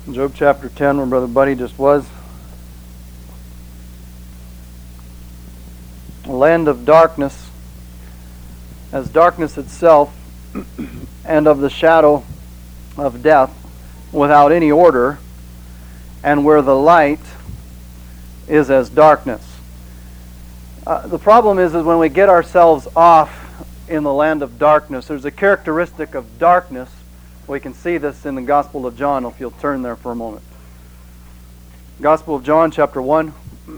Job chapter 10, where Brother Buddy just was. A land of darkness, as darkness itself, and of the shadow of death, without any order, and where the light is as darkness. The problem is when we get ourselves off in the land of darkness, there's a characteristic of darkness. We can see this in the Gospel of John, if you'll turn there for a moment. Gospel of John, chapter 1,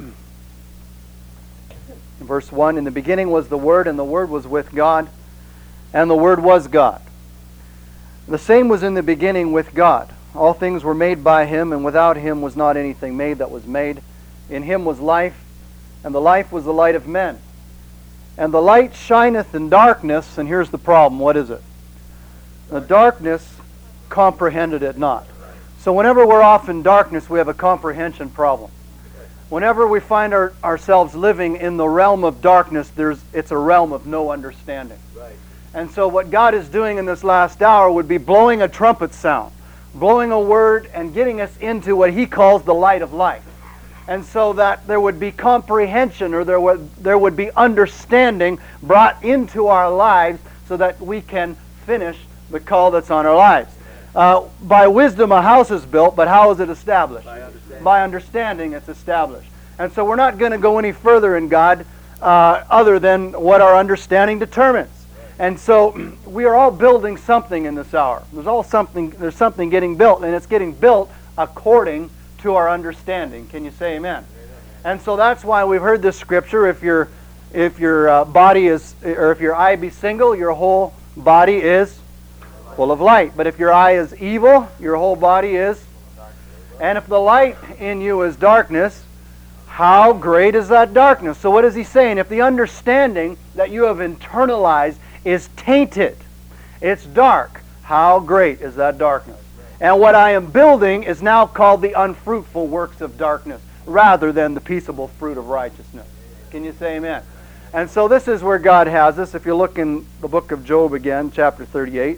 verse 1. In the beginning was the Word, and the Word was with God, and the Word was God. The same was in the beginning with God. All things were made by Him, and without Him was not anything made that was made. In Him was life, and the life was the light of men. And the light shineth in darkness, and here's the problem. What is it? The darkness comprehended it not. So whenever we're off in darkness, we have a comprehension problem. Whenever we find ourselves living in the realm of darkness, it's a realm of no understanding. Right. And so what God is doing in this last hour would be blowing a trumpet sound, blowing a word, and getting us into what He calls the light of life. And so that there would be comprehension, or there would be understanding brought into our lives so that we can finish the call that's on our lives. By wisdom a house is built, but how is it established? By understanding it's established. And so we're not going to go any further in God other than what our understanding determines. And so we are all building something in this hour. There's something getting built, and it's getting built according to our understanding. Can you say amen? And so that's why we've heard this scripture. If your body is, or if your eye be single, your whole body is full of light. But if your eye is evil, your whole body is. And if the light in you is darkness, how great is that darkness? So what is he saying? If the understanding that you have internalized is tainted, it's dark, how great is that darkness? And what I am building is now called the unfruitful works of darkness, rather than the peaceable fruit of righteousness. Can you say amen? And so this is where God has us. If you look in the book of Job again, chapter 38.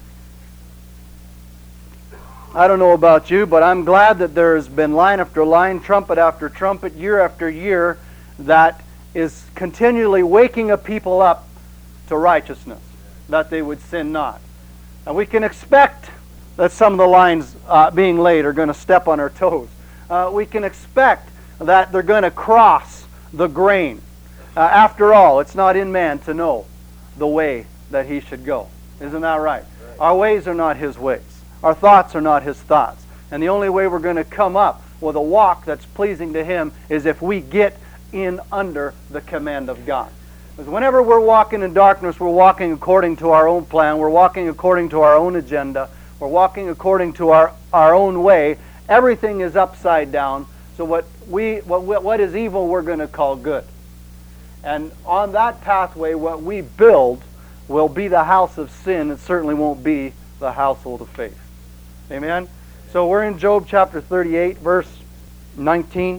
I don't know about you, but I'm glad that there has been line after line, trumpet after trumpet, year after year, that is continually waking a people up to righteousness, that they would sin not. And we can expect that some of the lines being laid are going to step on our toes. We can expect that they're going to cross the grain. After all, it's not in man to know the way that he should go. Isn't that right? Our ways are not His ways. Our thoughts are not His thoughts. And the only way we're going to come up with a walk that's pleasing to Him is if we get in under the command of God. Because whenever we're walking in darkness, we're walking according to our own plan. We're walking according to our own agenda. We're walking according to our own way. Everything is upside down. So what is evil, we're going to call good. And on that pathway, what we build will be the house of sin. It certainly won't be the household of faith. Amen? So we're in Job chapter 38, verse 19.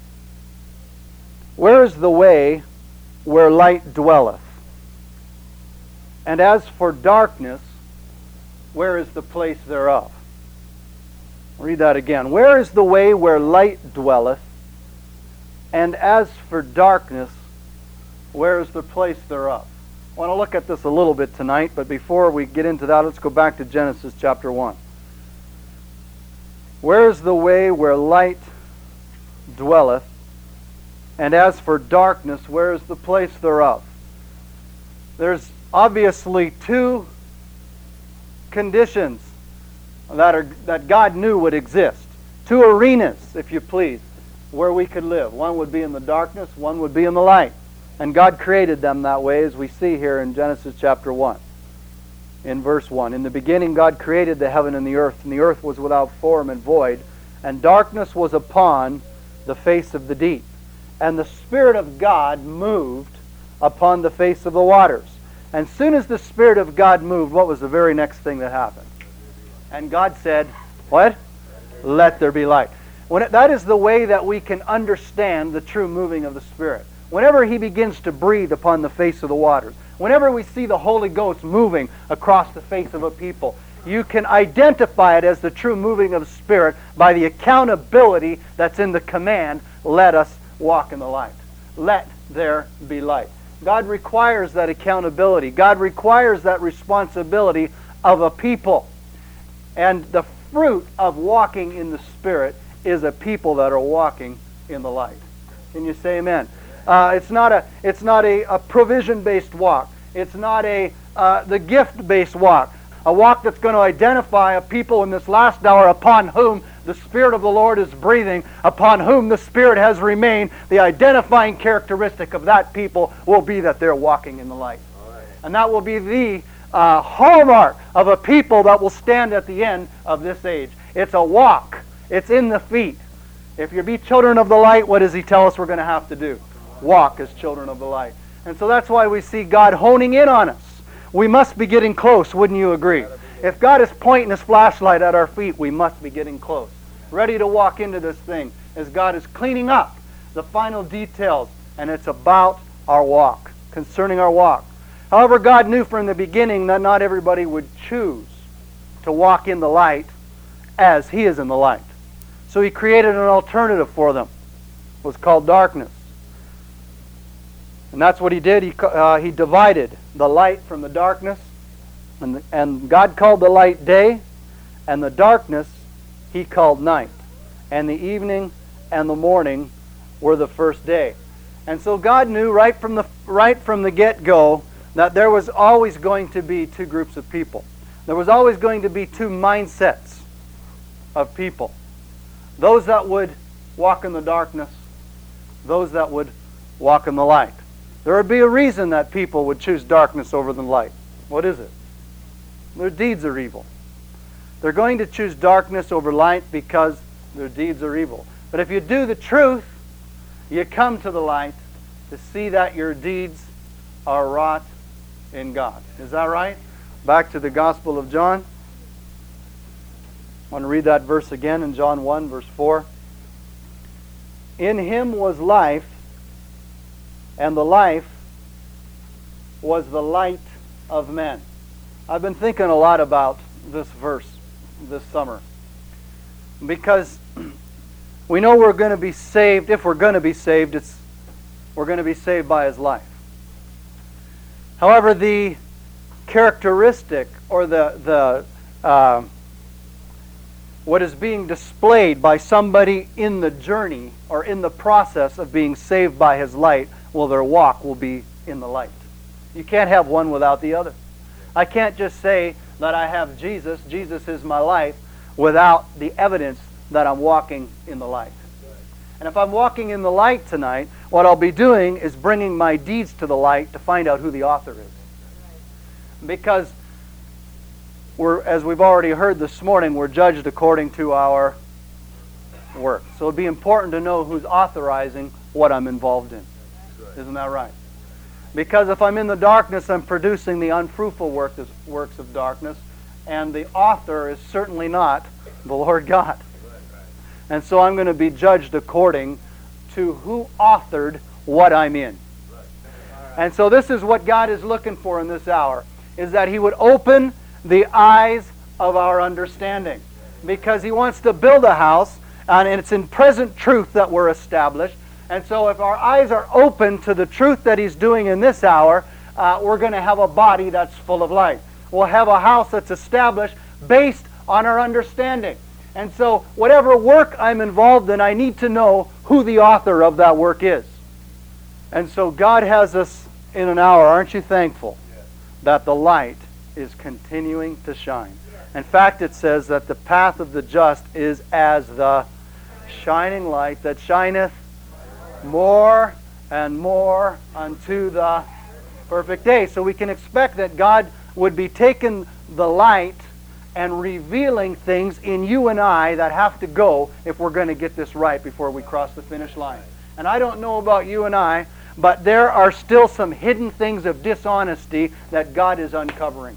Where is the way where light dwelleth? And as for darkness, where is the place thereof? I'll read that again. Where is the way where light dwelleth? And as for darkness, where is the place thereof? I want to look at this a little bit tonight, but before we get into that, let's go back to Genesis chapter 1. Where is the way where light dwelleth? And as for darkness, where is the place thereof? There's obviously two conditions that God knew would exist. Two arenas, if you please, where we could live. One would be in the darkness, one would be in the light. And God created them that way, as we see here in Genesis chapter 1. In verse 1, in the beginning God created the heaven and the earth was without form and void, and darkness was upon the face of the deep. And the Spirit of God moved upon the face of the waters. And soon as the Spirit of God moved, what was the very next thing that happened? And God said, what? Let there be light. That is the way that we can understand the true moving of the Spirit. Whenever He begins to breathe upon the face of the waters, whenever we see the Holy Ghost moving across the face of a people, You can identify it as the true moving of the Spirit by the accountability that's in the command, let us walk in the light. Let there be light. God requires that accountability. God requires that responsibility of a people. And the fruit of walking in the Spirit is a people that are walking in the light. Can you say amen? It's not a provision-based walk. It's not the gift-based walk. A walk that's going to identify a people in this last hour upon whom the Spirit of the Lord is breathing, upon whom the Spirit has remained. The identifying characteristic of that people will be that they're walking in the light. And that will be the hallmark of a people that will stand at the end of this age. It's a walk. It's in the feet. If you be children of the light, what does He tell us we're going to have to do? Walk as children of the light. And so that's why we see God honing in on us. We must be getting close, wouldn't you agree? If God is pointing His flashlight at our feet, we must be getting close. Ready to walk into this thing as God is cleaning up the final details. And it's about our walk, concerning our walk. However, God knew from the beginning that not everybody would choose to walk in the light as He is in the light. So He created an alternative for them. It was called darkness. And that's what He did. He divided the light from the darkness. And God called the light day, and the darkness He called night. And the evening and the morning were the first day. And so God knew right from the get-go that there was always going to be two groups of people. There was always going to be two mindsets of people. Those that would walk in the darkness, those that would walk in the light. There would be a reason that people would choose darkness over the light. What is it? Their deeds are evil. They're going to choose darkness over light because their deeds are evil. But if you do the truth, you come to the light to see that your deeds are wrought in God. Is that right? Back to the Gospel of John. I want to read that verse again in John 1, verse 4. In Him was life, and the life was the light of men. I've been thinking a lot about this verse this summer, because we know we're going to be saved. If we're going to be saved, we're going to be saved by His life. However, the characteristic or what is being displayed by somebody in the journey or in the process of being saved by His light, well, their walk will be in the light. You can't have one without the other. I can't just say that I have Jesus, Jesus is my life, without the evidence that I'm walking in the light. And if I'm walking in the light tonight, what I'll be doing is bringing my deeds to the light to find out who the author is. Because as we've already heard this morning, we're judged according to our work. So it'd be important to know who's authorizing what I'm involved in. Isn't that right? Because if I'm in the darkness, I'm producing the unfruitful works of darkness, and the author is certainly not the Lord God. And so I'm going to be judged according to who authored what I'm in. And so this is what God is looking for in this hour, is that He would open the eyes of our understanding. Because He wants to build a house, and it's in present truth that we're established. And so if our eyes are open to the truth that He's doing in this hour, we're going to have a body that's full of light. We'll have a house that's established based on our understanding. And so whatever work I'm involved in, I need to know who the author of that work is. And so God has us in an hour. Aren't you thankful that the light is continuing to shine? In fact, it says that the path of the just is as the shining light that shineth more and more unto the perfect day. So we can expect that God would be taking the light and revealing things in you and I that have to go if we're going to get this right before we cross the finish line. And I don't know about you and I, but there are still some hidden things of dishonesty that God is uncovering.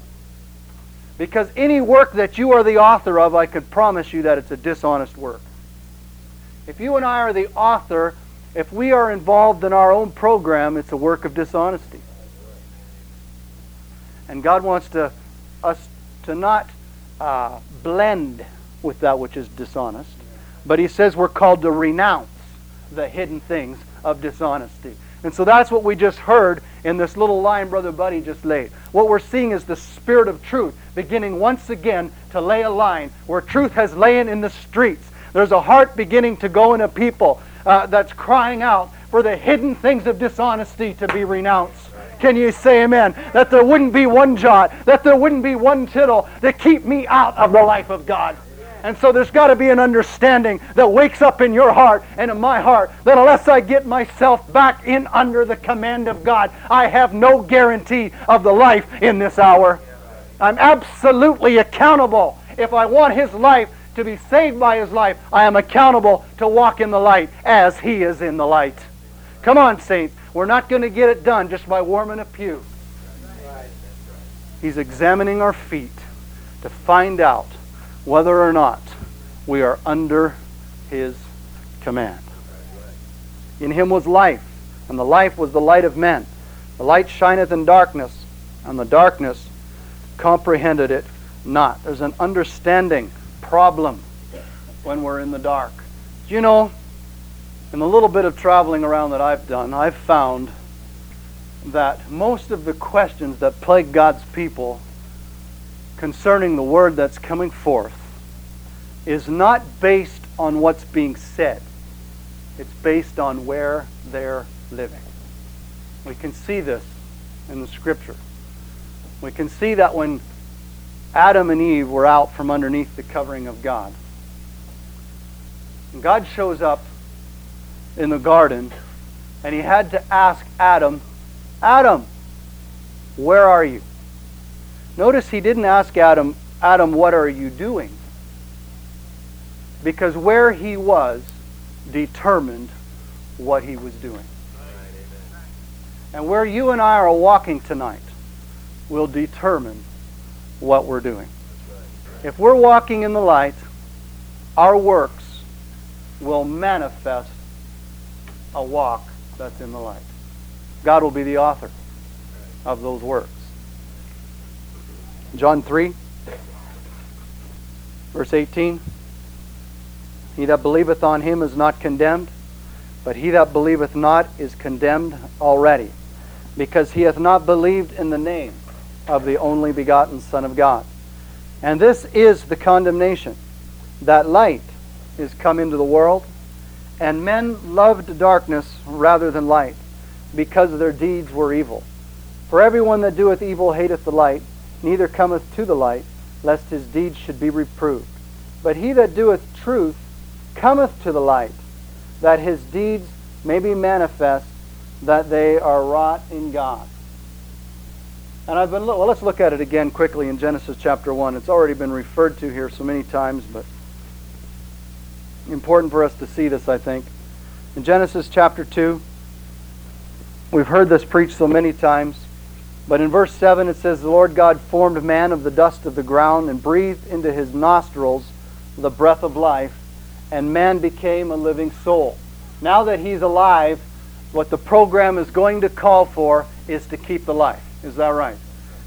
Because any work that you are the author of, I can promise you that it's a dishonest work. If you and I are the author, if we are involved in our own program, it's a work of dishonesty. And God wants us to not blend with that which is dishonest. But he says we're called to renounce the hidden things of dishonesty. And so that's what we just heard in this little line Brother Buddy just laid. What we're seeing is the Spirit of truth beginning once again to lay a line where truth has lain in the streets. There's a heart beginning to go in a people that's crying out for the hidden things of dishonesty to be renounced. Can you say amen? That there wouldn't be one jot, that there wouldn't be one tittle to keep me out of the life of God. And so there's got to be an understanding that wakes up in your heart and in my heart that unless I get myself back in under the command of God, I have no guarantee of the life in this hour. I'm absolutely accountable. If I want His life to be saved by His life, I am accountable to walk in the light as He is in the light. Come on, saints. We're not going to get it done just by warming a pew. He's examining our feet to find out whether or not we are under His command. In Him was life, and the life was the light of men. The light shineth in darkness, and the darkness comprehended it not. There's an understanding problem when we're in the dark. You know, in the little bit of traveling around that I've done, I've found that most of the questions that plague God's people concerning the Word that's coming forth is not based on what's being said. It's based on where they're living. We can see this in the Scripture. We can see that when Adam and Eve were out from underneath the covering of God, and God shows up in the garden, and He had to ask Adam, Adam, where are you? Notice He didn't ask Adam, Adam, what are you doing? Because where he was determined what he was doing. And where you and I are walking tonight will determine what we're doing. If we're walking in the light, our works will manifest a walk that's in the light. God will be the author of those works. John 3, verse 18. He that believeth on Him is not condemned, but he that believeth not is condemned already, because he hath not believed in the name of the only begotten Son of God. And this is the condemnation, that light is come into the world, and men loved darkness rather than light, because their deeds were evil. For everyone that doeth evil hateth the light, neither cometh to the light, lest his deeds should be reproved. But he that doeth truth cometh to the light, that his deeds may be manifest, that they are wrought in God. And let's look at it again quickly in Genesis chapter 1. It's already been referred to here so many times, but important for us to see this, I think. In Genesis chapter 2, we've heard this preached so many times, but in verse 7 it says, the Lord God formed man of the dust of the ground and breathed into his nostrils the breath of life, and man became a living soul. Now that he's alive, what the program is going to call for is to keep the life. Is that right?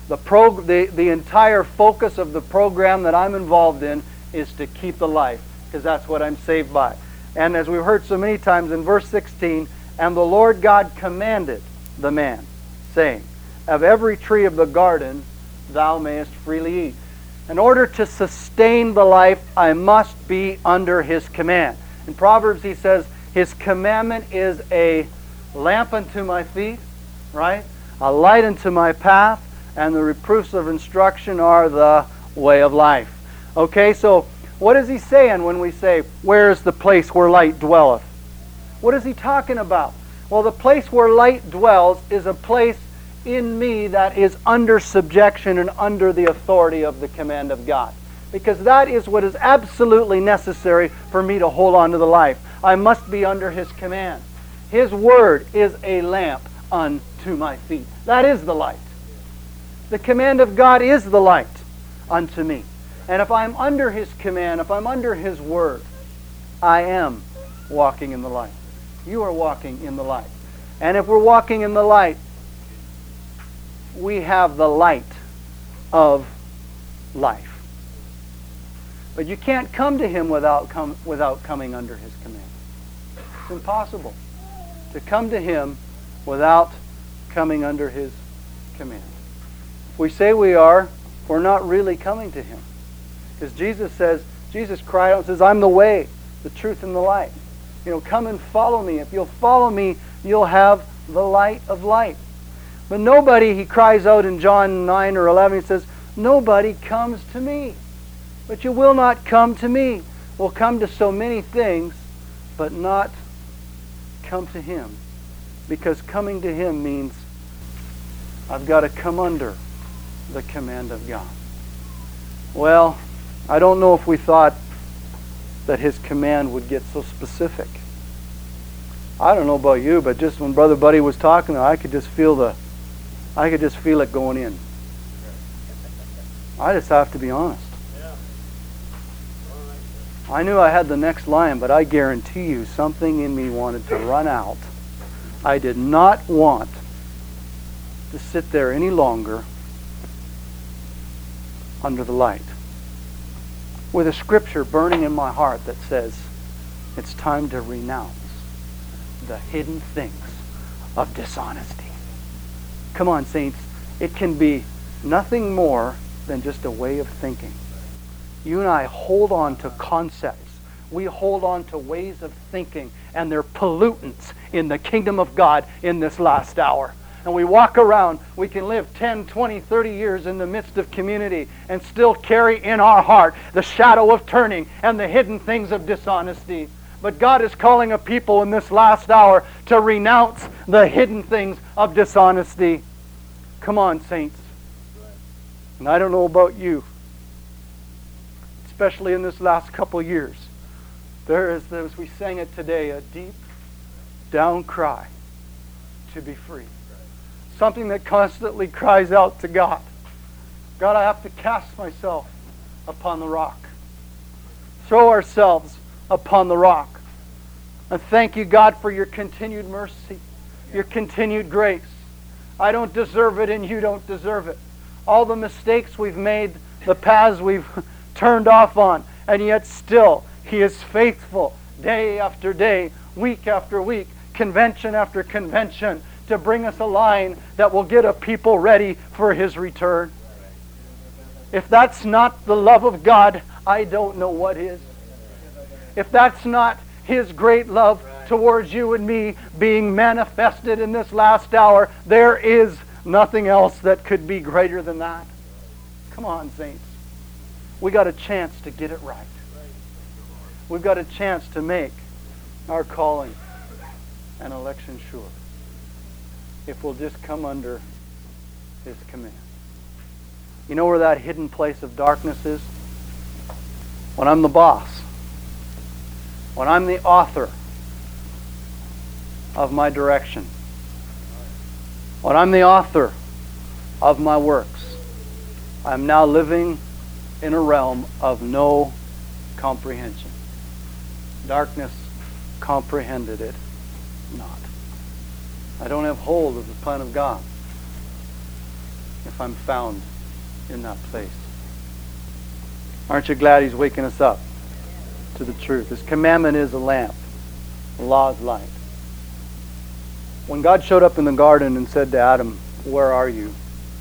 The entire focus of the program that I'm involved in is to keep the life, because that's what I'm saved by. And as we've heard so many times in verse 16, and the Lord God commanded the man, saying, of every tree of the garden thou mayest freely eat. In order to sustain the life, I must be under His command. In Proverbs he says, His commandment is a lamp unto my feet, right? A light unto my path, and the reproofs of instruction are the way of life. Okay, so what is he saying when we say, where is the place where light dwelleth? What is he talking about? Well, the place where light dwells is a place in me that is under subjection and under the authority of the command of God. Because that is what is absolutely necessary for me to hold on to the life. I must be under His command. His word is a lamp unto my feet. That is the light. The command of God is the light unto me. And if I'm under His command, if I'm under His word, I am walking in the light. You are walking in the light. And if we're walking in the light, we have the light of life. But you can't come to Him without coming under His command. It's impossible to come to Him without coming under His command. If we say we are, we're not really coming to Him. Because Jesus cried out and says, I'm the way, the truth, and the light. Come and follow me. If you'll follow me, you'll have the light of life. But nobody, he cries out in John 9 or 11, he says, nobody comes to me. But you will not come to me. We'll come to so many things, but not come to Him. Because coming to Him means I've got to come under the command of God. Well, I don't know if we thought that His command would get so specific. I don't know about you, but just when Brother Buddy was talking, I could just feel it going in. I just have to be honest. I knew I had the next line, but I guarantee you something in me wanted to run out. I did not want to sit there any longer under the light, with a scripture burning in my heart that says it's time to renounce the hidden things of dishonesty. Come on, saints. It can be nothing more than just a way of thinking. You and I hold on to concepts. We hold on to ways of thinking, and they're pollutants in the kingdom of God in this last hour. And we walk around, we can live 10, 20, 30 years in the midst of community and still carry in our heart the shadow of turning and the hidden things of dishonesty. But God is calling a people in this last hour to renounce the hidden things of dishonesty. Come on, saints. And I don't know about you, especially in this last couple years, there is, as we sang it today, a deep down cry to be free. Something that constantly cries out to God. God, I have to cast myself upon the rock. Throw ourselves upon the rock. And thank you, God, for your continued mercy, your continued grace. I don't deserve it and you don't deserve it. All the mistakes we've made, the paths we've turned off on, and yet still He is faithful day after day, week after week, convention after convention, to bring us a line that will get a people ready for His return. If that's not the love of God, I don't know what is. If that's not His great love towards you and me being manifested in this last hour, there is nothing else that could be greater than that. Come on, saints. We got a chance to get it right. We've got a chance to make our calling and election sure, if we'll just come under His command. You know where that hidden place of darkness is? When I'm the boss. When I'm the author of my direction. When I'm the author of my works. I'm now living in a realm of no comprehension. Darkness comprehended it not. I don't have hold of the plan of God if I'm found in that place. Aren't you glad He's waking us up to the truth? His commandment is a lamp. The law is light. When God showed up in the garden and said to Adam, "Where are you?"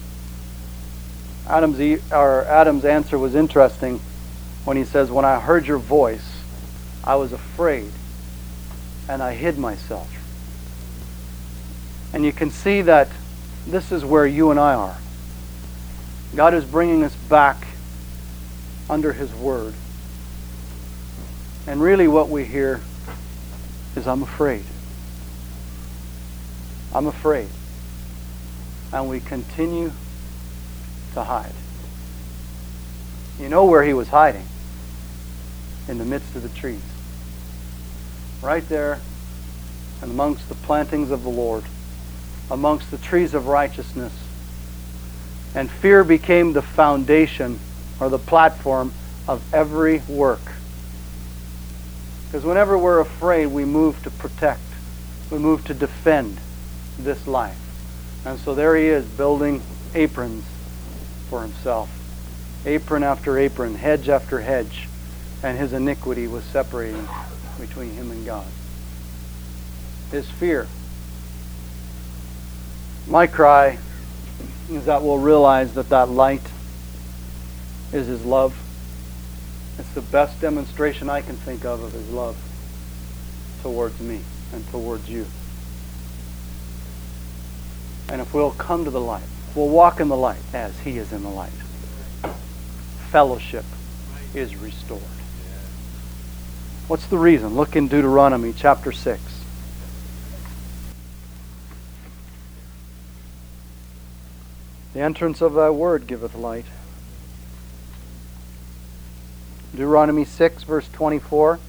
Adam's answer was interesting when he says, "When I heard your voice, I was afraid and I hid myself." And you can see that this is where you and I are. God is bringing us back under His Word. And really what we hear is, I'm afraid. I'm afraid. And we continue to hide. You know where he was hiding? In the midst of the trees. Right there amongst the plantings of the Lord, amongst the trees of righteousness. And fear became the foundation or the platform of every work. Because whenever we're afraid, we move to protect. We move to defend this life. And so there he is, building aprons for himself. Apron after apron, hedge after hedge, and his iniquity was separating between him and God. His fear. My cry is that we'll realize that that light is his love. It's the best demonstration I can think of his love towards me and towards you. And if we'll come to the light, we'll walk in the light as he is in the light, fellowship is restored. What's the reason? Look in Deuteronomy chapter 6. The entrance of thy word giveth light. Deuteronomy 6, verse 24.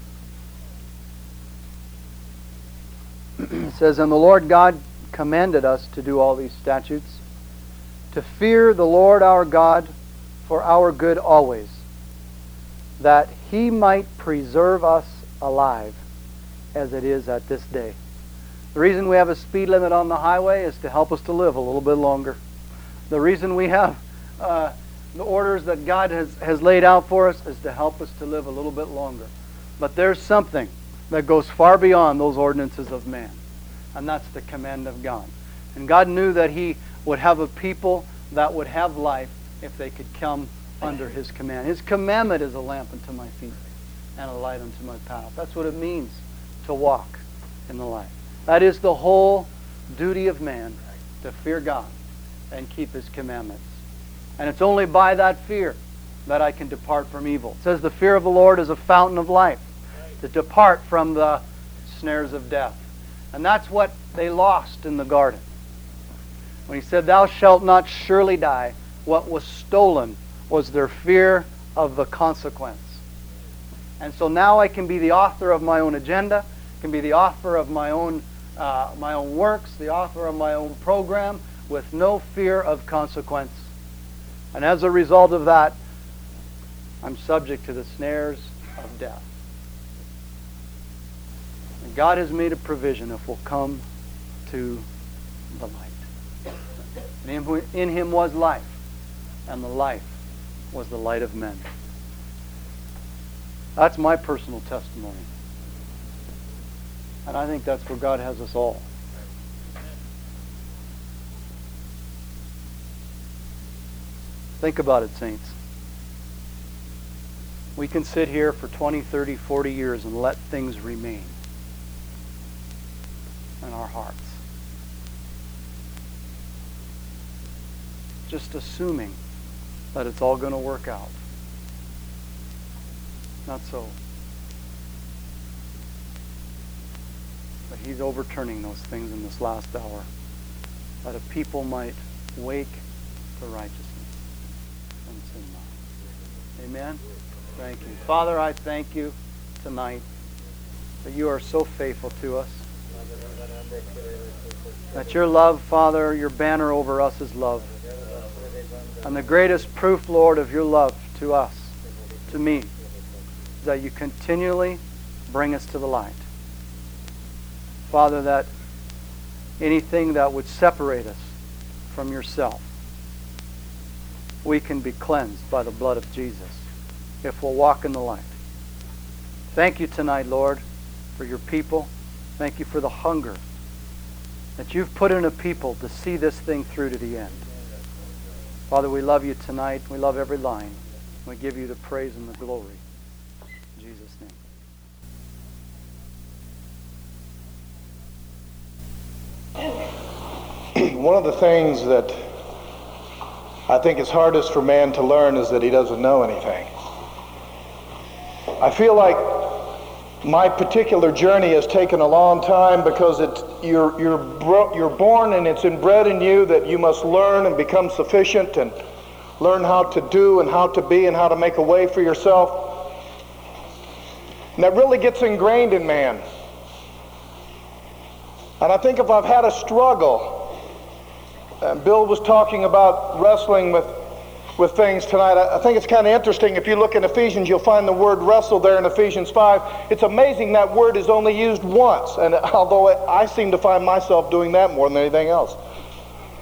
It says, And the Lord God commanded us to do all these statutes, to fear the Lord our God for our good always, that he might preserve us alive as it is at this day. The reason we have a speed limit on the highway is to help us to live a little bit longer. The reason we have the orders that God has laid out for us is to help us to live a little bit longer. But there's something that goes far beyond those ordinances of man, and that's the command of God. And God knew that he would have a people that would have life if they could come under his command. His commandment is a lamp unto my feet and a light unto my path. That's what it means to walk in the light. That is the whole duty of man, to fear God and keep his commandments. And it's only by that fear that I can depart from evil. It says the fear of the Lord is a fountain of life, to depart from the snares of death. And that's what they lost in the garden. When he said, Thou shalt not surely die, what was stolen was their fear of the consequence. And so now I can be the author of my own agenda, can be the author of my own works, the author of my own program, with no fear of consequence. And as a result of that, I'm subject to the snares of death. And God has made a provision if we'll come to the light. In him was life, and the life was the light of men. That's my personal testimony. And I think that's where God has us all. Think about it, saints. We can sit here for 20, 30, 40 years and let things remain in our hearts, just assuming that it's all going to work out. Not so. But he's overturning those things in this last hour, that a people might wake to righteousness and sin not. Amen? Thank you. Father, I thank you tonight that you are so faithful to us. That your love, Father, your banner over us is love. And the greatest proof, Lord, of your love to us, to me, is that you continually bring us to the light. Father, that anything that would separate us from yourself, we can be cleansed by the blood of Jesus if we'll walk in the light. Thank you tonight, Lord, for your people. Thank you for the hunger that you've put in a people to see this thing through to the end. Father, we love you tonight. We love every line. We give you the praise and the glory. In Jesus' name. One of the things that I think is hardest for man to learn is that he doesn't know anything. I feel like my particular journey has taken a long time because you're born and it's inbred in you that you must learn and become sufficient and learn how to do and how to be and how to make a way for yourself. And that really gets ingrained in man. And I think if I've had a struggle, and Bill was talking about wrestling with things tonight. I think it's kind of interesting. If you look in Ephesians, you'll find the word wrestle there in Ephesians 5. It's amazing that word is only used once. And although I seem to find myself doing that more than anything else.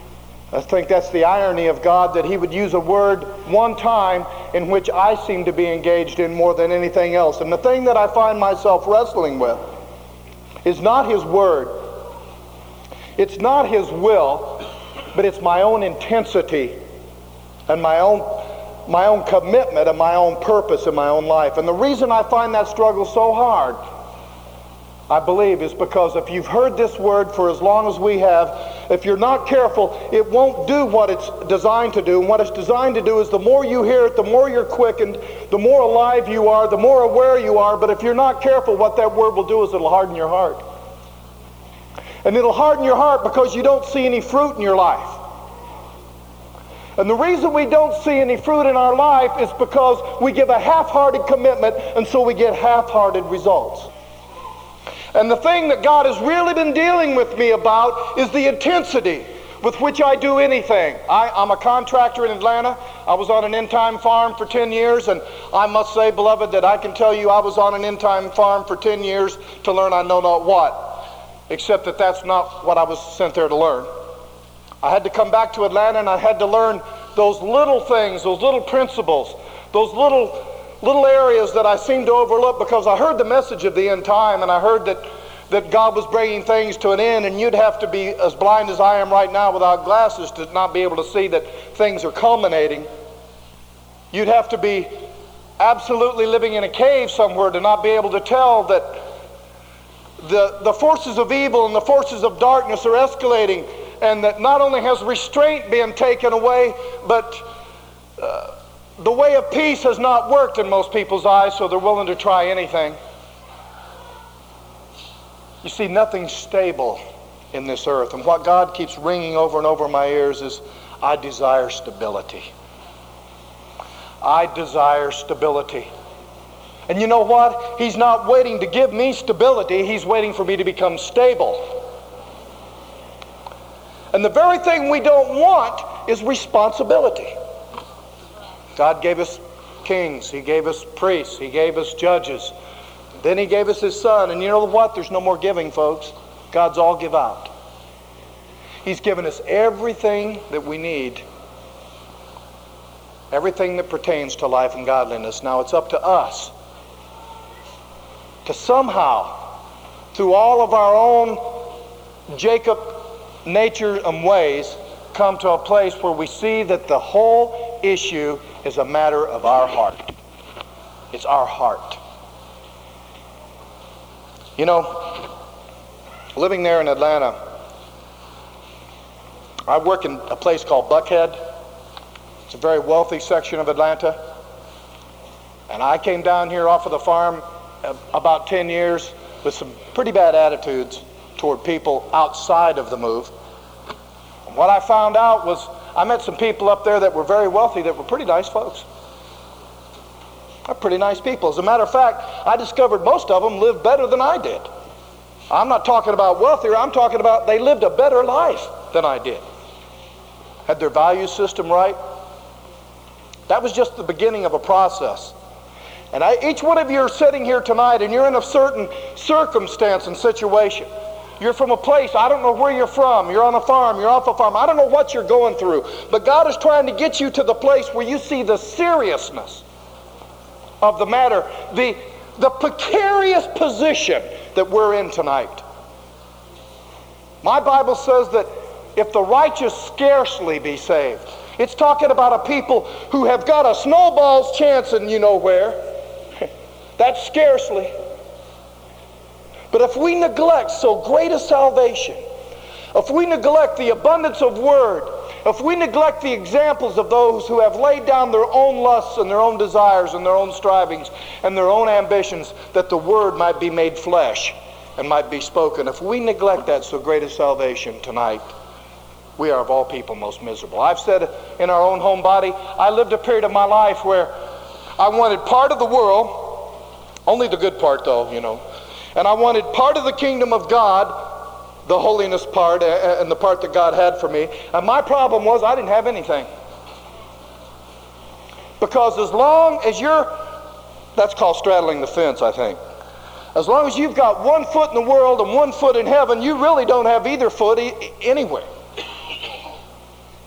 I think that's the irony of God, that He would use a word one time in which I seem to be engaged in more than anything else. And the thing that I find myself wrestling with is not His word. It's not His will, but it's my own intensity and my own commitment and my own purpose in my own life. And the reason I find that struggle so hard, I believe, is because if you've heard this word for as long as we have, if you're not careful, it won't do what it's designed to do. And what it's designed to do is, the more you hear it, the more you're quickened, the more alive you are, the more aware you are. But if you're not careful, what that word will do is it'll harden your heart. And it'll harden your heart because you don't see any fruit in your life. And the reason we don't see any fruit in our life is because we give a half-hearted commitment, and so we get half-hearted results. And the thing that God has really been dealing with me about is the intensity with which I do anything. I'm a contractor in Atlanta. I was on an end-time farm for 10 years, and I must say, beloved, that I can tell you I was on an end-time farm for 10 years to learn I know not what, except that that's not what I was sent there to learn. I had to come back to Atlanta, and I had to learn those little things, those little principles, those little areas that I seemed to overlook, because I heard the message of the end time, and I heard that God was bringing things to an end, and you'd have to be as blind as I am right now without glasses to not be able to see that things are culminating. You'd have to be absolutely living in a cave somewhere to not be able to tell that the forces of evil and the forces of darkness are escalating, and that not only has restraint been taken away, but the way of peace has not worked in most people's eyes, so they're willing to try anything. You see, nothing's stable in this earth, and what God keeps ringing over and over in my ears is, I desire stability. I desire stability. And you know what? He's not waiting to give me stability. He's waiting for me to become stable. And the very thing we don't want is responsibility. God gave us kings. He gave us priests. He gave us judges. Then He gave us His Son. And you know what? There's no more giving, folks. God's all give out. He's given us everything that we need. Everything that pertains to life and godliness. Now it's up to us to somehow, through all of our own Jacob nature and ways, come to a place where we see that the whole issue is a matter of our heart. It's our heart. You know, living there in Atlanta, I work in a place called Buckhead. It's a very wealthy section of Atlanta. And I came down here off of the farm about 10 years with some pretty bad attitudes toward people outside of the move. And what I found out was, I met some people up there that were very wealthy that were pretty nice folks. They're pretty nice people. As a matter of fact, I discovered most of them lived better than I did. I'm not talking about wealthier, I'm talking about they lived a better life than I did. Had their value system right. That was just the beginning of a process. And each one of you are sitting here tonight, and you're in a certain circumstance and situation. You're from a place, I don't know where you're from. You're on a farm, you're off a farm. I don't know what you're going through. But God is trying to get you to the place where you see the seriousness of the matter, the precarious position that we're in tonight. My Bible says that if the righteous scarcely be saved, it's talking about a people who have got a snowball's chance in you know where. That's scarcely. But if we neglect so great a salvation, if we neglect the abundance of word, if we neglect the examples of those who have laid down their own lusts and their own desires and their own strivings and their own ambitions, that the word might be made flesh and might be spoken, if we neglect that so great a salvation tonight, we are of all people most miserable. I've said in our own home body, I lived a period of my life where I wanted part of the world, only the good part though, you know, and I wanted part of the kingdom of God, the holiness part and the part that God had for me. And my problem was I didn't have anything. Because as long as that's called straddling the fence, I think. As long as you've got one foot in the world and one foot in heaven, you really don't have either foot anywhere.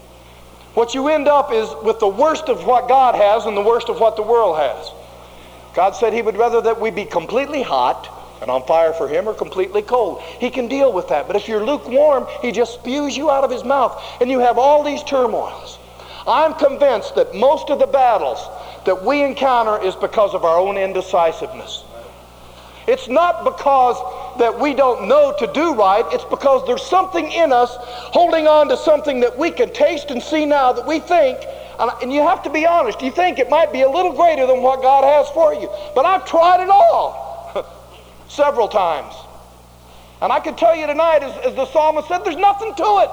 what you end up is with the worst of what God has and the worst of what the world has. God said He would rather that we be completely hot and on fire for Him or completely cold. He can deal with that. But if you're lukewarm, He just spews you out of His mouth, and you have all these turmoils. I'm convinced that most of the battles that we encounter is because of our own indecisiveness. It's not because that we don't know to do right. It's because there's something in us holding on to something that we can taste and see now that we think, and you have to be honest, you think it might be a little greater than what God has for you. But I've tried it all several times. And I can tell you tonight, as the psalmist said, there's nothing to it.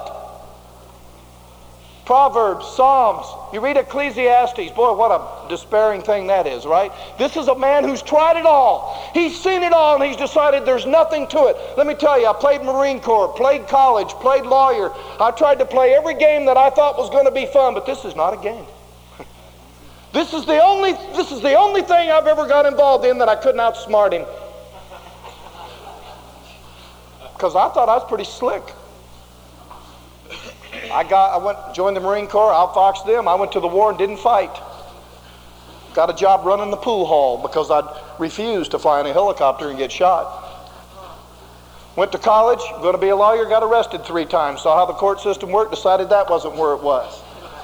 Proverbs, Psalms, you read Ecclesiastes, boy, what a despairing thing that is, right? This is a man who's tried it all. He's seen it all, and he's decided there's nothing to it. Let me tell you, I played Marine Corps, played college, played lawyer. I tried to play every game that I thought was going to be fun, but this is not a game. This is the only thing I've ever got involved in that I couldn't outsmart him. Because I thought I was pretty slick. I joined the Marine Corps, outfoxed them. I went to the war and didn't fight. Got a job running the pool hall because I'd refused to fly in a helicopter and get shot. Went to college, going to be a lawyer, got arrested 3 times. Saw how the court system worked, decided that wasn't where it was.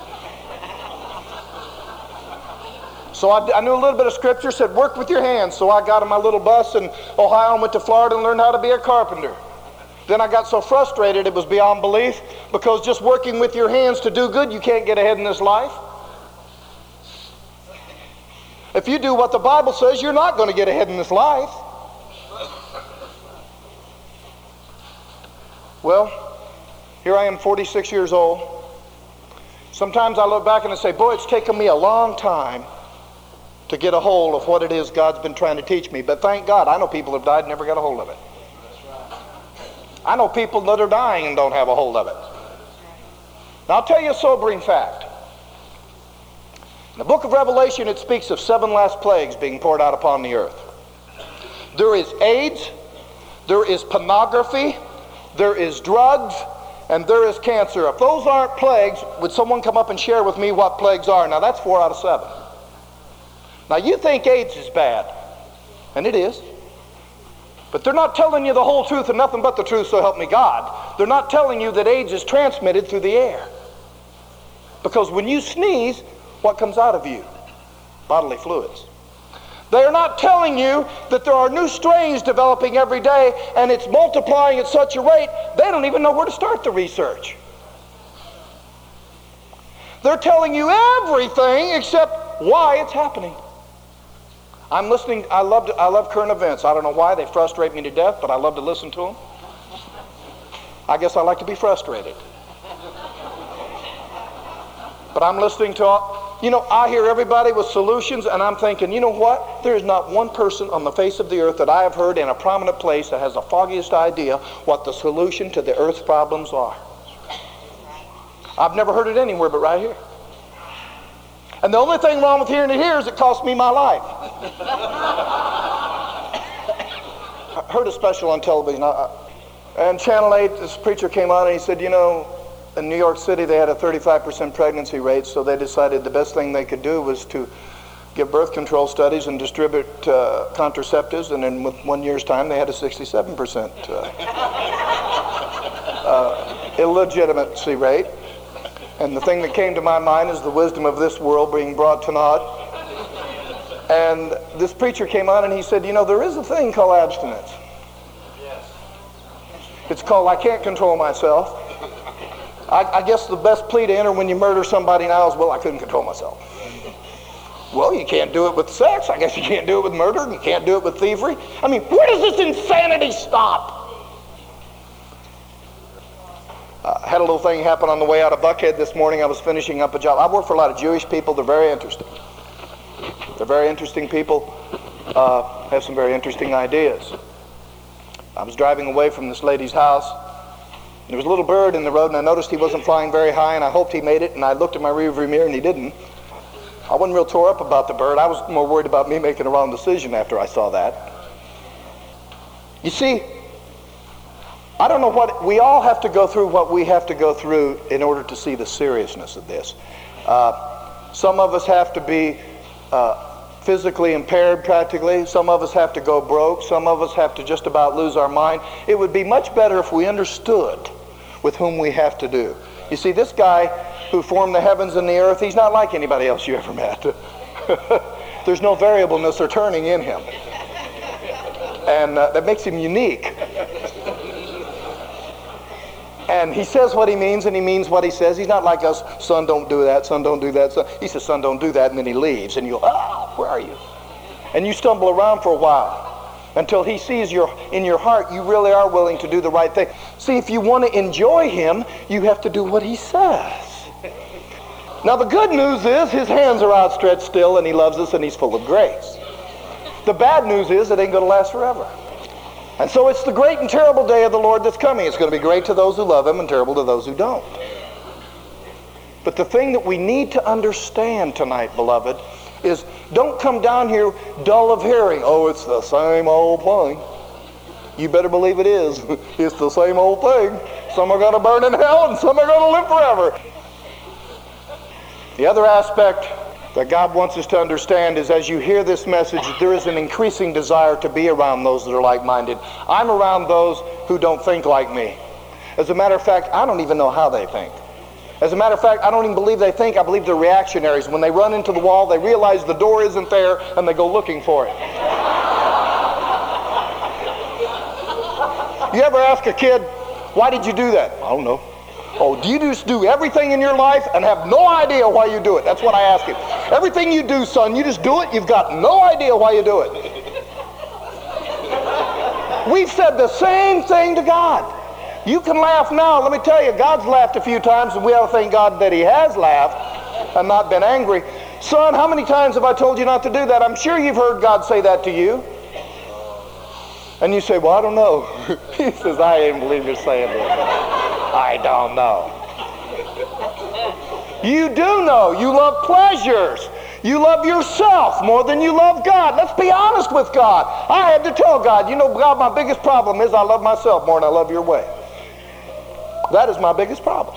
So I knew a little bit of scripture, said work with your hands. So I got on my little bus in Ohio and went to Florida and learned how to be a carpenter. Then I got so frustrated it was beyond belief, because just working with your hands to do good, you can't get ahead in this life. If you do what the Bible says, you're not going to get ahead in this life. Well, here I am, 46 years old. Sometimes I look back and I say, boy, it's taken me a long time to get a hold of what it is God's been trying to teach me. But thank God, I know people have died and never got a hold of it. I know people that are dying and don't have a hold of it. Now I'll tell you a sobering fact. In the book of Revelation, it speaks of 7 last plagues being poured out upon the earth. There is AIDS, there is pornography, there is drugs, and there is cancer. If those aren't plagues, would someone come up and share with me what plagues are? Now that's 4 out of 7. Now you think AIDS is bad, and it is. But they're not telling you the whole truth and nothing but the truth, so help me God. They're not telling you that AIDS is transmitted through the air. Because when you sneeze, what comes out of you? Bodily fluids. They are not telling you that there are new strains developing every day and it's multiplying at such a rate, they don't even know where to start the research. They're telling you everything except why it's happening. I'm listening. I love current events. I don't know why. They frustrate me to death, but I love to listen to them. I guess I like to be frustrated. But I'm listening to, I hear everybody with solutions, and I'm thinking, you know what? There is not one person on the face of the earth that I have heard in a prominent place that has the foggiest idea what the solution to the earth's problems are. I've never heard it anywhere but right here. And the only thing wrong with hearing it here is it cost me my life. I heard a special on television. And Channel 8, this preacher came on and he said, in New York City they had a 35% pregnancy rate, so they decided the best thing they could do was to give birth control studies and distribute contraceptives, and in 1 year's time they had a 67% illegitimacy rate. And the thing that came to my mind is the wisdom of this world being brought to naught. And this preacher came on and he said, there is a thing called abstinence. It's called I can't control myself. I guess the best plea to enter when you murder somebody now is, well, I couldn't control myself. Well, you can't do it with sex. I guess you can't do it with murder, and you can't do it with thievery. I mean, where does this insanity stop? I had a little thing happen on the way out of Buckhead this morning. I was finishing up a job. I work for a lot of Jewish people. They're very interesting. They're very interesting people. Have some very interesting ideas. I was driving away from this lady's house. There was a little bird in the road, and I noticed he wasn't flying very high, and I hoped he made it, and I looked at my rearview mirror, and he didn't. I wasn't real tore up about the bird. I was more worried about me making a wrong decision after I saw that. You see, I don't know what, we all have to go through what we have to go through in order to see the seriousness of this. Some of us have to be physically impaired practically. Some of us have to go broke. Some of us have to just about lose our mind. It would be much better if we understood with whom we have to do. You see, this guy who formed the heavens and the earth, he's not like anybody else you ever met. There's no variableness or turning in him. And that makes him unique. And he says what he means, and he means what he says. He's not like us, son, don't do that, son, don't do that. Son. He says, son, don't do that, and then he leaves. And you go, where are you? And you stumble around for a while until he sees in your heart you really are willing to do the right thing. See, if you want to enjoy him, you have to do what he says. Now, the good news is his hands are outstretched still, and he loves us, and he's full of grace. The bad news is it ain't going to last forever. And so it's the great and terrible day of the Lord that's coming. It's going to be great to those who love him and terrible to those who don't. But the thing that we need to understand tonight, beloved, is don't come down here dull of hearing. Oh, it's the same old thing. You better believe it is. It's the same old thing. Some are going to burn in hell and some are going to live forever. The other aspect that God wants us to understand is as you hear this message, there is an increasing desire to be around those that are like-minded. I'm around those who don't think like me. As a matter of fact, I don't even know how they think. As a matter of fact, I don't even believe they think. I believe they're reactionaries. When they run into the wall, they realize the door isn't there, and they go looking for it. You ever ask a kid, why did you do that? I don't know. Oh, do you just do everything in your life and have no idea why you do it? That's what I ask him. Everything you do, son, you just do it. You've got no idea why you do it. We've said the same thing to God. You can laugh now. Let me tell you, God's laughed a few times, and we ought to thank God that he has laughed and not been angry. Son, how many times have I told you not to do that? I'm sure you've heard God say that to you. And you say, well, I don't know. He says, I ain't believe you're saying this. I don't know. You do know. You love pleasures. You love yourself more than you love God. Let's be honest with God. I had to tell God, you know, God, my biggest problem is I love myself more than I love your way. That is my biggest problem.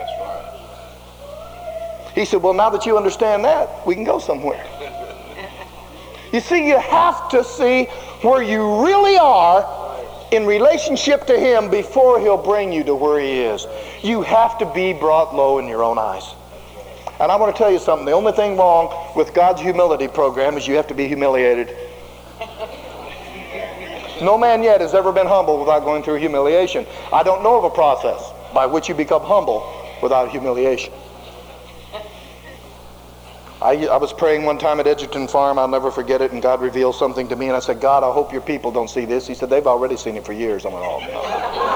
He said, well, now that you understand that, we can go somewhere. You see, you have to see where you really are in relationship to him before he'll bring you to where he is. You have to be brought low in your own eyes. And I want to tell you something. The only thing wrong with God's humility program is you have to be humiliated. No man yet has ever been humble without going through humiliation. I don't know of a process by which you become humble without humiliation. I was praying one time at Edgerton Farm, I'll never forget it, and God revealed something to me, and I said, God, I hope your people don't see this. He said, they've already seen it for years. I went, oh, no.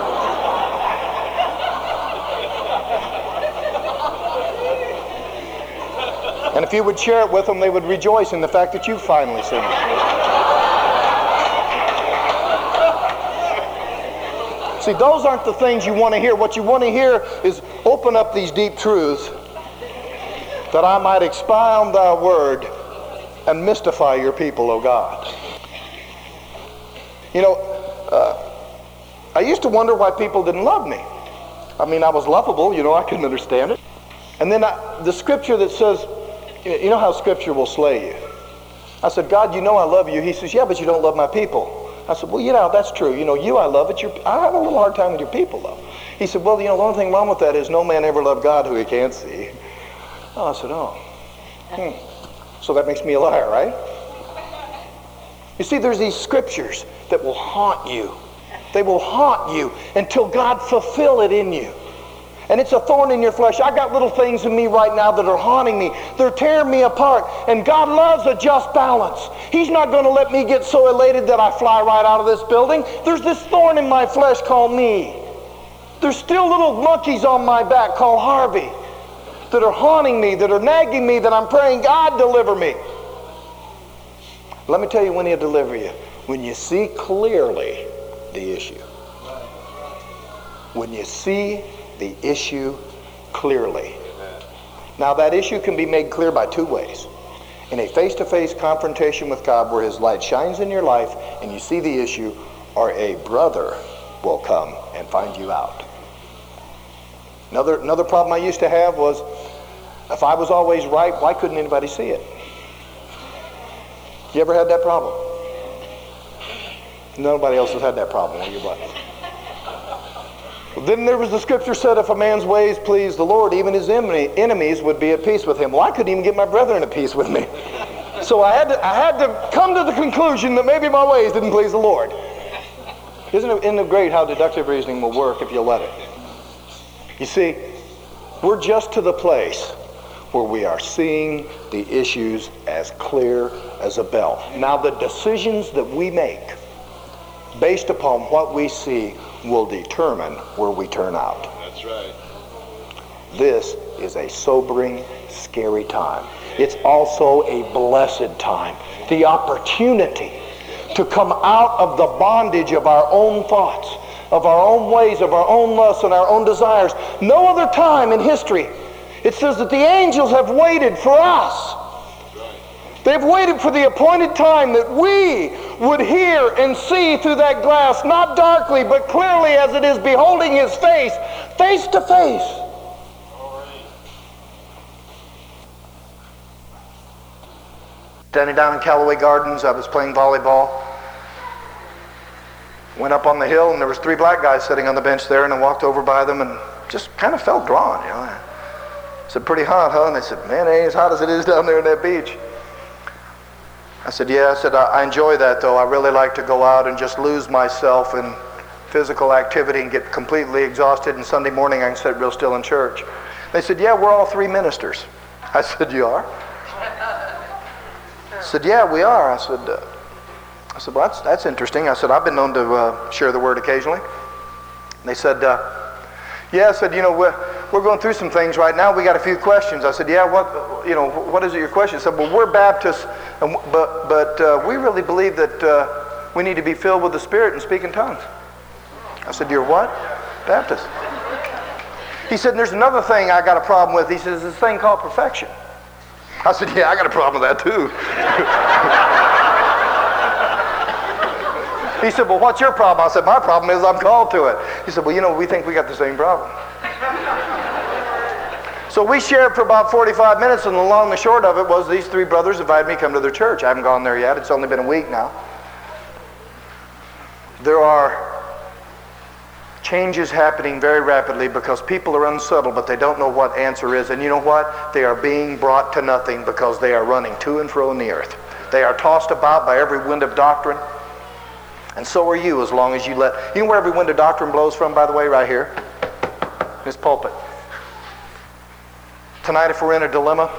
And if you would share it with them, they would rejoice in the fact that you've finally seen it. See, those aren't the things you want to hear. What you want to hear is open up these deep truths that I might expound thy word and mystify your people, O God. You know, I used to wonder why people didn't love me. I mean, I was lovable, you know, I couldn't understand it. And then the scripture that says, you know how scripture will slay you. I said, God, you know I love you. He says, yeah, but you don't love my people. I said, well, you know, that's true. You know, you I love, but I have a little hard time with your people, though. He said, well, you know, the only thing wrong with that is no man ever loved God who he can't see. Oh, I said, So that makes me a liar, right? You see, there's these scriptures that will haunt you. They will haunt you until God fulfill it in you. And it's a thorn in your flesh. I got little things in me right now that are haunting me. They're tearing me apart. And God loves a just balance. He's not going to let me get so elated that I fly right out of this building. There's this thorn in my flesh called me. There's still little monkeys on my back called Harvey that are haunting me, that are nagging me, that I'm praying, God, deliver me. Let me tell you when he'll deliver you. When you see clearly the issue. When you see the issue clearly. Now that issue can be made clear by two ways. In a face-to-face confrontation with God where his light shines in your life and you see the issue, or a brother will come and find you out. Another problem I used to have was, if I was always right, why couldn't anybody see it? You ever had that problem? Nobody else has had that problem. Well, then there was the scripture said, if a man's ways please the Lord, even his enemies would be at peace with him. Well, I couldn't even get my brethren at peace with me. So I had to come to the conclusion that maybe my ways didn't please the Lord. Isn't it great how deductive reasoning will work if you let it? You see, we're just to the place where we are seeing the issues as clear as a bell. Now, the decisions that we make based upon what we see will determine where we turn out. That's right. This is a sobering, scary time. It's also a blessed time. The opportunity to come out of the bondage of our own thoughts, of our own ways, of our own lusts and our own desires. No other time in history. It says that the angels have waited for us. They've waited for the appointed time that we would hear and see through that glass, not darkly, but clearly as it is beholding his face, face to face. Standing down in Callaway Gardens, I was playing volleyball. Went up on the hill, and there was 3 black guys sitting on the bench there, and I walked over by them and just kind of felt drawn, you know. I said, pretty hot, huh? And they said, man, it ain't as hot as it is down there on that beach. I said, yeah. I said, I enjoy that, though. I really like to go out and just lose myself in physical activity and get completely exhausted, and Sunday morning I can sit real still in church. They said, yeah, we're all 3 ministers. I said, you are? I said, yeah, we are. I said, well, that's interesting. I said, I've been known to share the word occasionally. And they said, yeah. I said, you know, we're going through some things right now. We got a few questions. I said, yeah, what is it, your question? I said, well, we're Baptists, but we really believe that we need to be filled with the Spirit and speak in tongues. I said, you're what? Baptist. He said, there's another thing I got a problem with. He says, this thing called perfection. I said, yeah, I got a problem with that too. He said, well, what's your problem? I said, my problem is I'm called to it. He said, well, you know, we think we got the same problem. So we shared for about 45 minutes, and the long and the short of it was these 3 brothers invited me to come to their church. I haven't gone there yet. It's only been a week now. There are changes happening very rapidly because people are unsettled, but they don't know what answer is. And you know what? They are being brought to nothing because they are running to and fro in the earth. They are tossed about by every wind of doctrine. And so are you, as long as you let... You know where every wind of doctrine blows from, by the way? Right here. This pulpit. Tonight, if we're in a dilemma,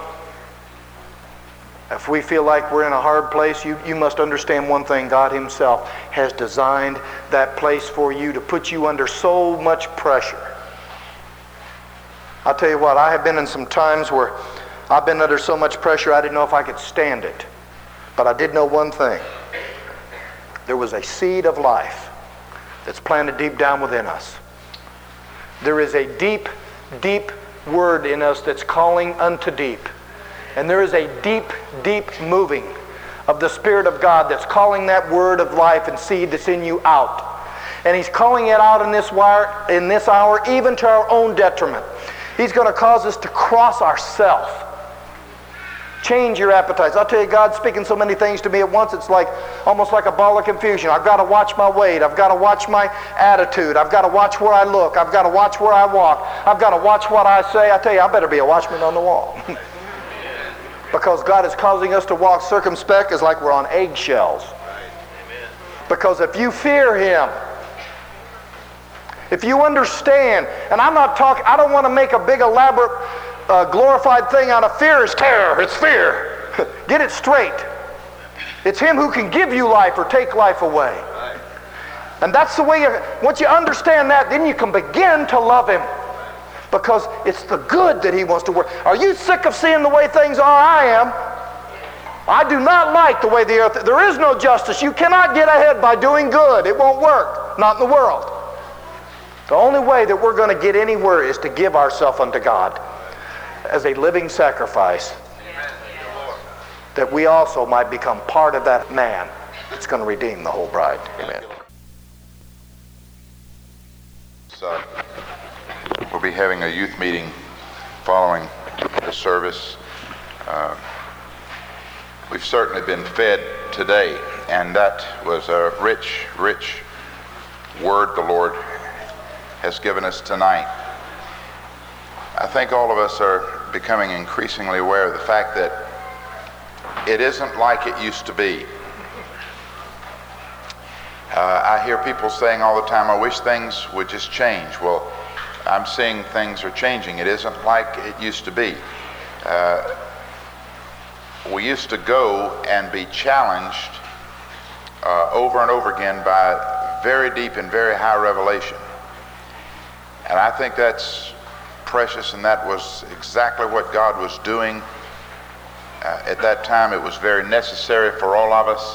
if we feel like we're in a hard place, you must understand one thing. God himself has designed that place for you to put you under so much pressure. I'll tell you what, I have been in some times where I've been under so much pressure I didn't know if I could stand it. But I did know one thing. There was a seed of life that's planted deep down within us. There is a deep, deep word in us that's calling unto deep. And there is a deep, deep moving of the Spirit of God that's calling that word of life and seed that's in you out. And he's calling it out in this hour, even to our own detriment. He's going to cause us to cross ourselves. Change your appetites. I'll tell you, God's speaking so many things to me at once, it's like almost like a ball of confusion. I've got to watch my weight. I've got to watch my attitude. I've got to watch where I look. I've got to watch where I walk. I've got to watch what I say. I tell you, I better be a watchman on the wall. Because God is causing us to walk circumspect as like we're on eggshells. Because if you fear him, if you understand, and I'm not talking, I don't want to make a big elaborate glorified thing out of fear. Is terror. It's fear. Get it straight. It's him who can give you life or take life away. And that's the way once you understand that, then you can begin to love him. Because it's the good that he wants to work. Are you sick of seeing the way things are? I am. I do not like the way the earth... There is no justice. You cannot get ahead by doing good. It won't work. Not in the world. The only way that we're going to get anywhere is to give ourselves unto God as a living sacrifice, that we also might become part of that man that's going to redeem the whole bride. Amen. We'll be having a youth meeting following the service. We've certainly been fed today, and that was a rich, rich word the Lord has given us tonight. I think all of us are becoming increasingly aware of the fact that it isn't like it used to be. I hear people saying all the time, I wish things would just change. Well, I'm seeing things are changing. It isn't like it used to be. We used to go and be challenged over and over again by very deep and very high revelation. And I think that's precious, and that was exactly what God was doing. At that time, it was very necessary for all of us.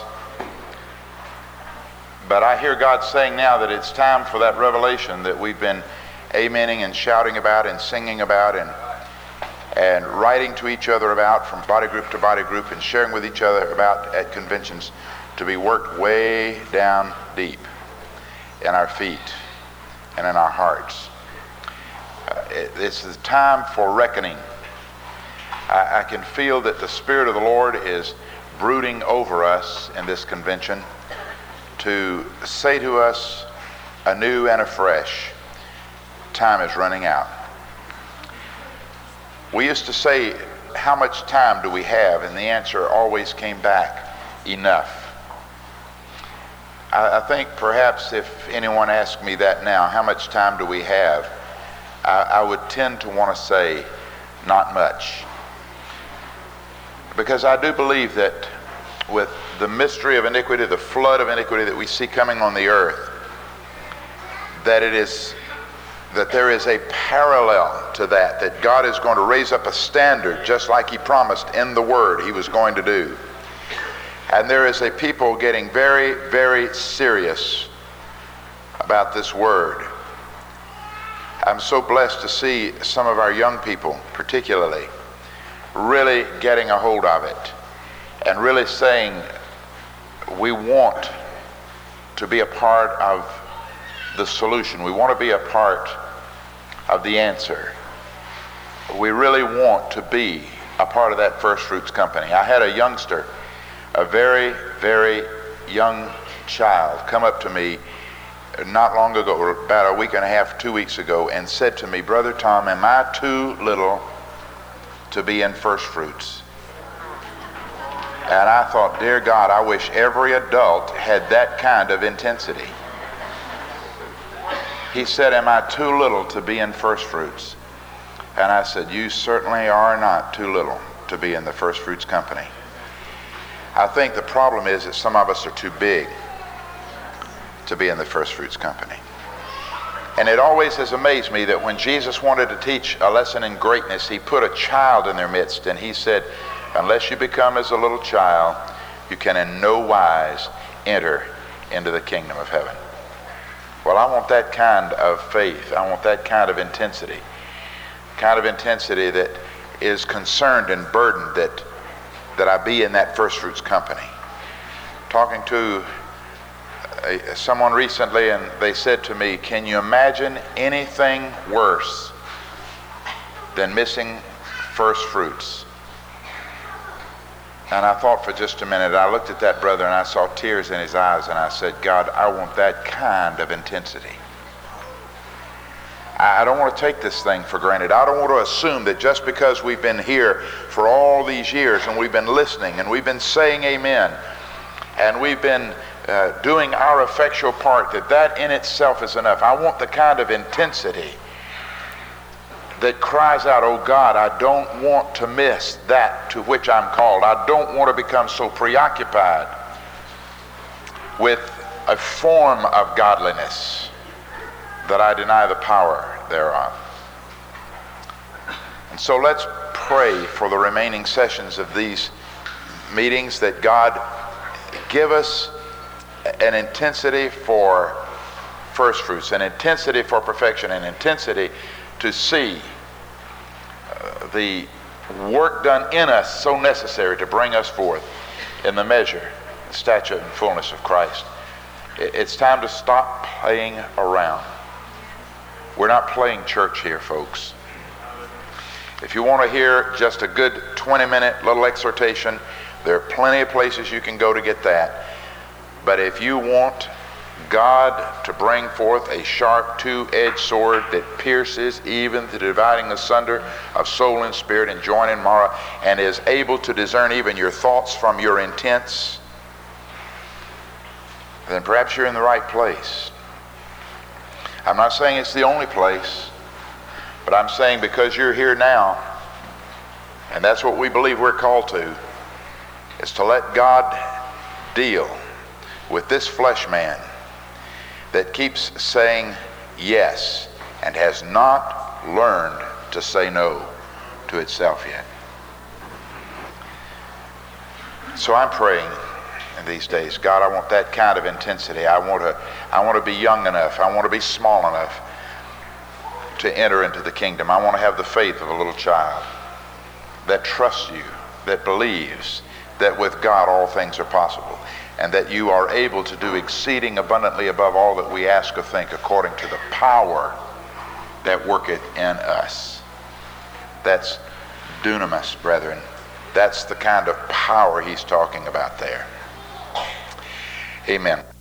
But I hear God saying now that it's time for that revelation that we've been amening and shouting about and singing about and writing to each other about from body group to body group and sharing with each other about at conventions, to be worked way down deep in our feet and in our hearts. It's the time for reckoning. I can feel that the Spirit of the Lord is brooding over us in this convention to say to us anew and afresh, time is running out. We used to say, how much time do we have? And the answer always came back, enough. I think perhaps if anyone asked me that now, how much time do we have? I would tend to want to say, not much. Because I do believe that with the mystery of iniquity, the flood of iniquity that we see coming on the earth, that there is a parallel to that God is going to raise up a standard just like he promised in the word he was going to do. And there is a people getting very, very serious about this word. I'm so blessed to see some of our young people particularly really getting a hold of it and really saying, we want to be a part of the solution. We want to be a part of the answer. We really want to be a part of that First Fruits company. I had a youngster, a very, very young child, come up to me not long ago, about a week and a half, 2 weeks ago, and said to me, Brother Tom, am I too little to be in First Fruits? And I thought, dear God, I wish every adult had that kind of intensity. He said, am I too little to be in First Fruits? And I said, you certainly are not too little to be in the First Fruits company. I think the problem is that some of us are too big to be in the First Fruits company. And it always has amazed me that when Jesus wanted to teach a lesson in greatness, he put a child in their midst, and he said, unless you become as a little child, you can in no wise enter into the kingdom of heaven. Well, I want that kind of faith. I want that kind of intensity that is concerned and burdened that I be in that First Fruits company. Talking to someone recently, and they said to me, can you imagine anything worse than missing First Fruits? And I thought for just a minute. I looked at that brother and I saw tears in his eyes, and I said, God, I want that kind of intensity. I don't want to take this thing for granted. I don't want to assume that just because we've been here for all these years and we've been listening and we've been saying amen and we've been doing our effectual part, that in itself is enough. I want the kind of intensity that cries out, oh God, I don't want to miss that to which I'm called. I don't want to become so preoccupied with a form of godliness that I deny the power thereof. And so let's pray for the remaining sessions of these meetings, that God give us an intensity for first fruits, an intensity for perfection, an intensity to see the work done in us so necessary to bring us forth in the measure, the stature, and fullness of Christ. It's time to stop playing around. We're not playing church here, folks. If you want to hear just a good 20-minute little exhortation, there are plenty of places you can go to get that. But if you want God to bring forth a sharp two-edged sword that pierces even the dividing asunder of soul and spirit and joint and marrow, and is able to discern even your thoughts from your intents, then perhaps you're in the right place. I'm not saying it's the only place, but I'm saying because you're here now, and that's what we believe we're called to, is to let God deal with this flesh man that keeps saying yes and has not learned to say no to itself yet. So I'm praying in these days, God, I want that kind of intensity. I want to be young enough, I want to be small enough to enter into the kingdom. I want to have the faith of a little child that trusts you, that believes that with God all things are possible, and that you are able to do exceeding abundantly above all that we ask or think, according to the power that worketh in us. That's dunamis, brethren. That's the kind of power he's talking about there. Amen.